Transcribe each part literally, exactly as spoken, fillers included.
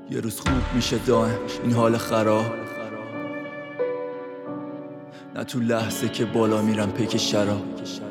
یه روز خوب میشه دائم این حال خراب، نه تو لحظه که بالا میرم پیک شراب.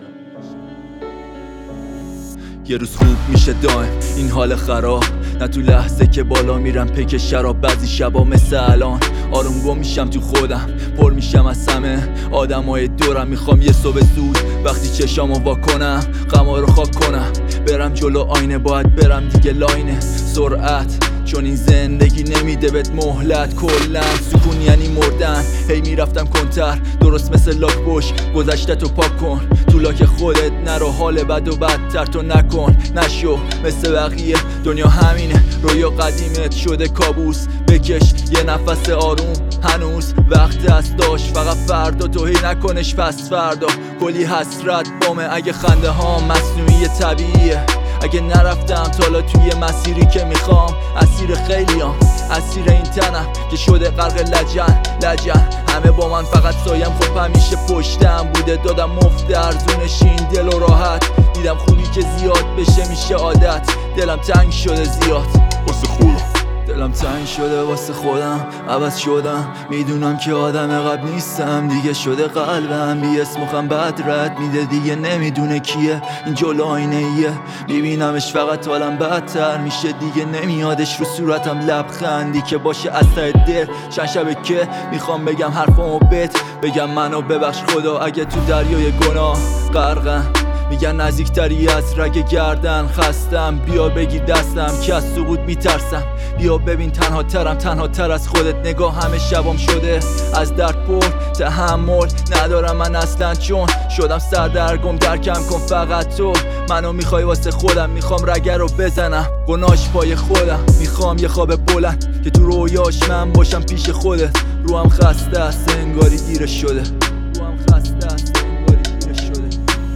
یه روز خوب میشه دائم این حال خراب، نه تو لحظه که بالا میرم پیک شراب. بعضی شبا مثل الان آروم گم میشم تو خودم، پر میشم از همه آدمای دورم. میخوام یه صبح زود وقتی چشامو وا کنم غما رو خاک کنم، برم جلو آینه باید برم دیگه لاینه سرعت، چون این زندگی نمیده بهت مهلت. کلن سکون یعنی مردن، هی میرفتم کنتر درست مثل لاک پشت. گذشته تو پاک کن تو لاک خودت، نرو حال بد و بدتر تو نکن. نشو مثل بقیه دنیا همینه، رویا قدیمت شده کابوس. بکش یه نفس آروم هنوز وقت هست، داشت فقط فردا تو هی نکنش پس فردا. کلی حسرت بامه اگه خنده ها مصنوعی طبیعیه، اگه نرفتم تالا توی مسیری که میخوام. اسیر خیلیام اسیر این تنم که شده غرق لجن لجن. همه با من فقط سایم، خب همیشه پشتم بوده. دادم مفت ارزونش این دل و راحت، دیدم خوبی که زیاد بشه میشه عادت. دلم تنگ شده زیاد واسه خودم، دلم تنگ شده واسه خودم. عوض شدم میدونم که آدم قبل نیستم دیگه، شده قلبم بی اسمخم بد رد میده دیگه. نمیدونه کیه این جلو آینه ایه، میبینمش فقط حالم بدتر میشه دیگه. نمیادش رو صورتم لبخندی که باشه از ته دل. چند شبه که میخوام بگم حرفامو بهت بگم منو ببخش خدا اگه تو دریای گناه غرقم. میگن نزدیکتری از رگ گردن، خستم بیا بگی دستم که از سقوط میترسم. بیا ببین تنها ترم تنها تر از خودت. نگاه همه شبام شده از درد پر، تحمل ندارم من اصلا چون شدم سردرگم. درکم کن فقط تو منو میخوای واسه خودم. میخوام رگه رو بزنم گناش پای خودم. میخوام یه خواب بلند که تو رویاش من باشم پیش خودت. روحم خسته است انگاری دیر شده، روحم خسته است انگاری دیر شده.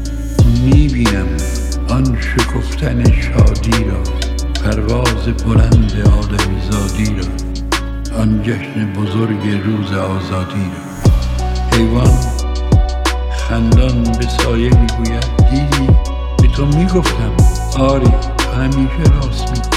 میبینم آن شکفتن شادی را، پرواز بلند آدمی زادی را، آن جشن بزرگ روز آزادی را. حیوان خندان به سایه میگوید دیدی به تو میگفتم. آری همیشه راست میگوید.